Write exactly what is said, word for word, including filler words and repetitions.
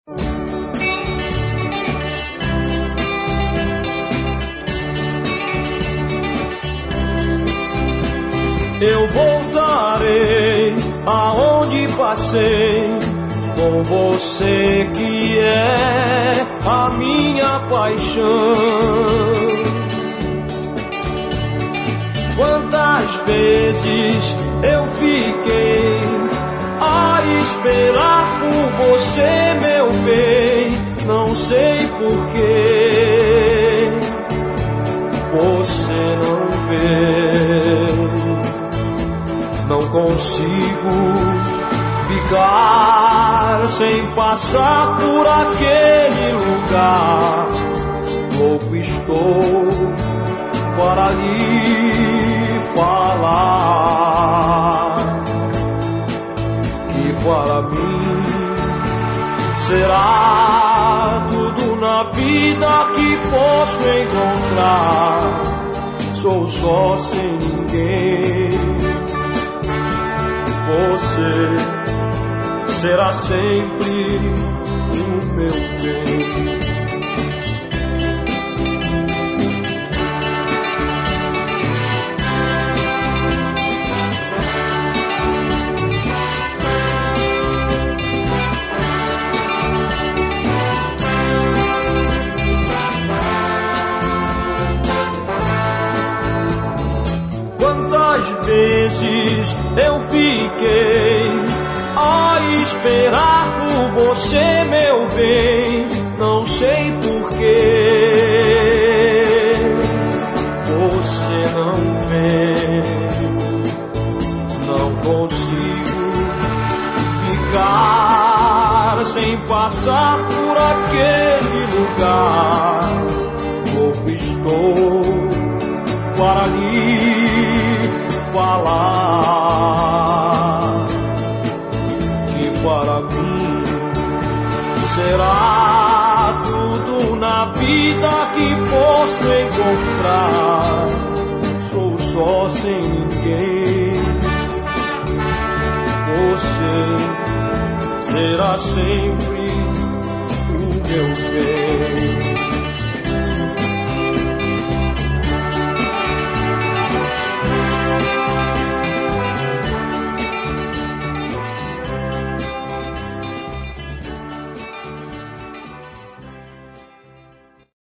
Eu voltarei aonde passei, com você que é a minha paixão. Quantas vezes eu fiquei a esperar por você, meu bem, não sei porquê você não vê. Não consigo ficar sem passar por aquele lugar. Louco estou para lhe falar que para mim será tudo na vida que posso encontrar. Sou só sem ninguém. Você será sempre o meu bem. Quantas vezes eu fiquei a esperar por você, meu bem, não sei porquê você não vem. Não consigo ficar sem passar por aquele lugar. Louco estou para lhe falar que para mim será tudo na vida que posso encontrar. Sou só sem ninguém. Você será sempre o meu bem.